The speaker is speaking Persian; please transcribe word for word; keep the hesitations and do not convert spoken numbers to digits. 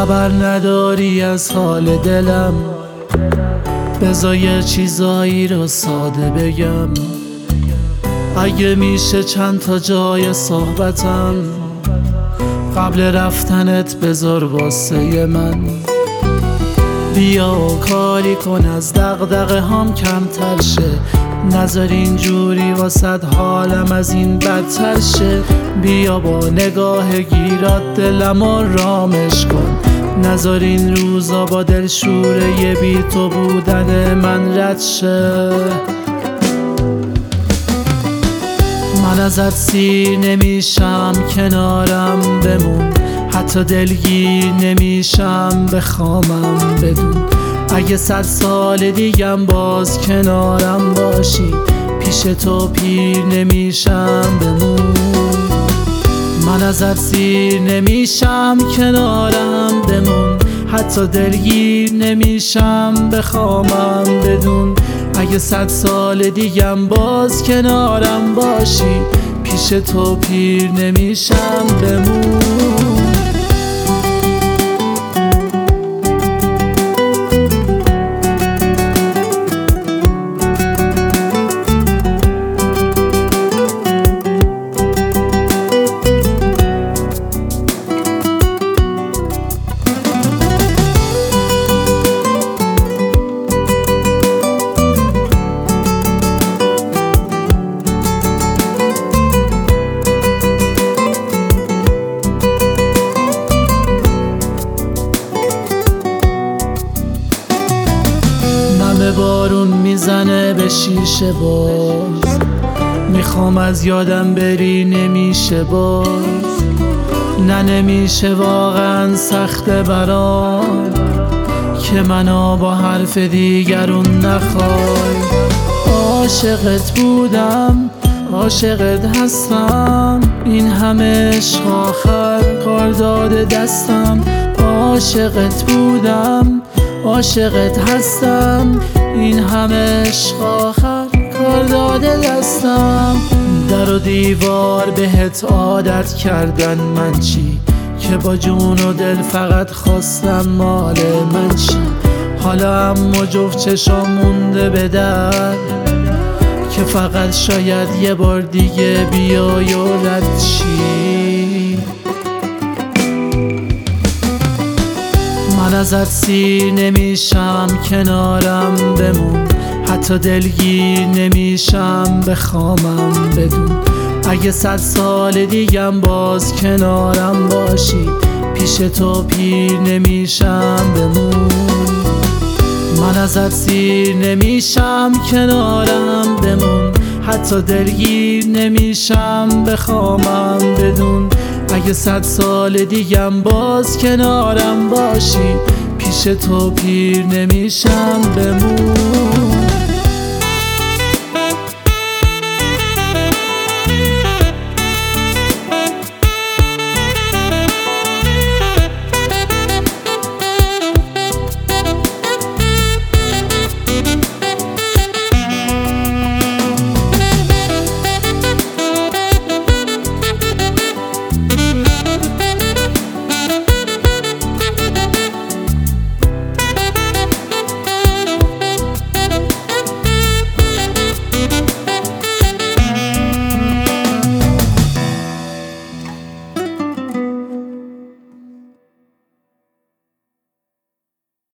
خبر نداری از حال دلم، بذار یه چیزایی رو ساده بگم. اگه میشه چند تا جای صحبتم قبل رفتنت بذار واسه من. بیا و کاری کن از دغدغه هام کمتر شه، نذار اینجوری واسد حالم از این بدتر شه. بیا با نگاه گیرات دلم رامش کن، نذار این روزا با دلشوره یه بی تو بودن من رد شه. من ازت سیر نمیشم کنارم بمون، حتی دلگیر نمیشم بخوامم بدون. اگه صد سال دیگم باز کنارم باشی، پیش تو پیر نمیشم بمون. من ازت سیر نمیشم کنارم بمون، حتی دلگیر نمیشم بخوامم بدون. اگه صد سال دیگم باز کنارم باشی، پیش تو پیر نمیشم بمون. بارون میزنه به شیشه باز، میخوام از یادم بری نمیشه باز. نه نمیشه واقعا سخته برام که منو با حرف دیگرون نخوای. عاشقت بودم عاشقت هستم، این همه عشق آخر کار داده دستم. عاشقت بودم عاشقت هستم، این همه عشق آخر کار داده دستم. در و دیوار بهت عادت کردن من چی، که با جون و دل فقط خواستم مال من چی. حالا اما جفت چشام مونده به در، که فقط شاید یه بار دیگه بیای و رد چی. من ازت سیر نمیشم کنارم بمون، حتی دلگیر نمیشم بخوامم بدون. اگه صد سال دیگم باز کنارم باشی، پیش تو پیر نمیشم بمون. من ازت سیر نمیشم کنارم بمون، حتی دلگیر نمیشم بخوامم بدون. اگه صد سال دیگم باز کنارم باشی، پیش تو پیر نمیشم بمون.